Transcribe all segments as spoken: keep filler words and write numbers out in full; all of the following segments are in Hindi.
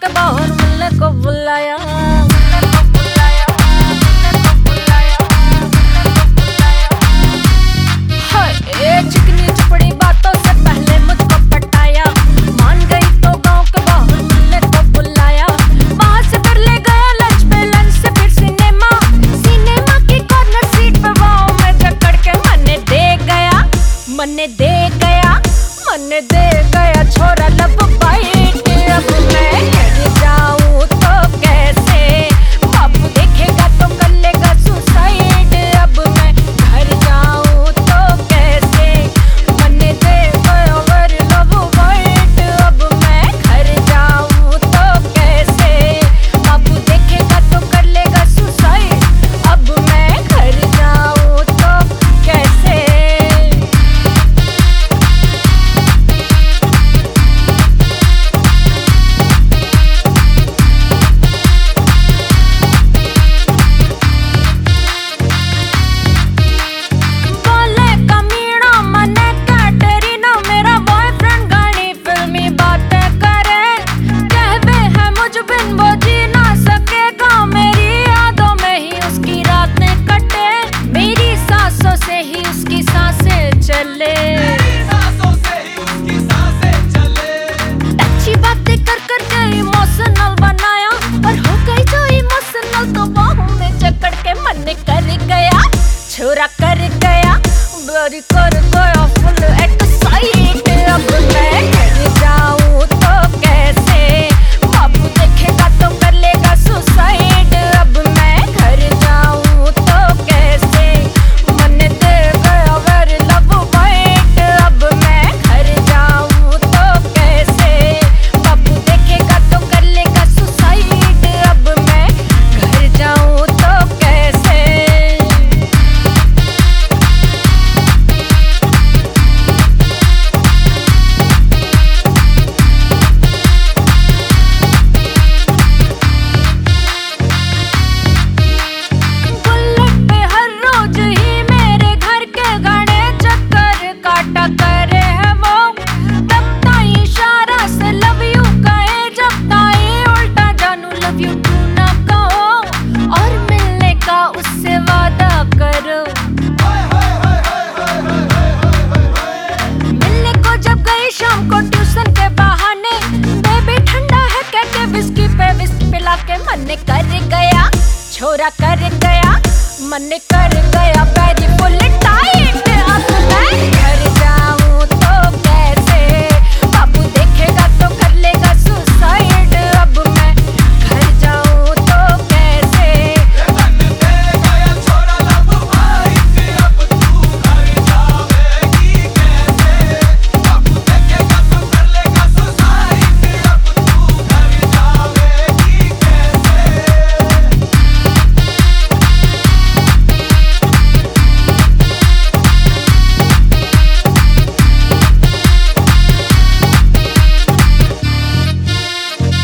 के बाहर मिलने को बुलाया। हाय चिकनी चुपड़ी बातों से पहले मुझको पटाया, मान गई तो गांव के बाहर मिलने को बुलाया। वहां से फिर ले गया लंच पे, लंच से फिर सिनेमा, सिनेमा की कॉर्नर सीट पे वाओ में जकड़ के मने दे गया, मने दे गया, मने दे गया छोरा लब बाइट। अब मैं घर जाऊं तो कैसे, बाबू देखेगा तो कर लेगा सुसाइड। अब मैं घर जाऊं तो कैसे, मने दे गया वर लब बाइट। अब मैं घर जाऊं तो कैसे, बाबू देखेगा तो कर लेगा सुसाइड। अब मैं घर जाऊं तो कैसे। छोरा कर गया बड़ी कर गया फुल एक्साइट। अब मैं घर जाऊं तो कैसे, बाबू देखेगा तो कर लेगा सुसाइड। अब मैं घर जाऊं तो कैसे, मन दे गया वर लब बाइट। अब मैं घर जाऊं तो कैसे, बाबू देखेगा तो कर लेगा सुसाइड। अब मैं घर जाऊं तो कैसे। उससे वादा करो, मिलने को जब गई शाम को ट्यूशन के बहाने, बेबी ठंडा है कहते विस्की पे विस्की पिला के मने कर गया, छोरा कर गया, मने कर गया पैरी फुल टाइट। अब मैं घर जाऊं तो कैसे, बाबू देखेगा तो कर लेगा सुसाइड। अब मैं घर जाऊं तो कैसे।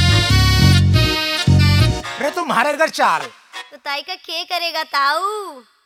तुम्हारे घर चाल तो ताई का के करेगा ताऊ।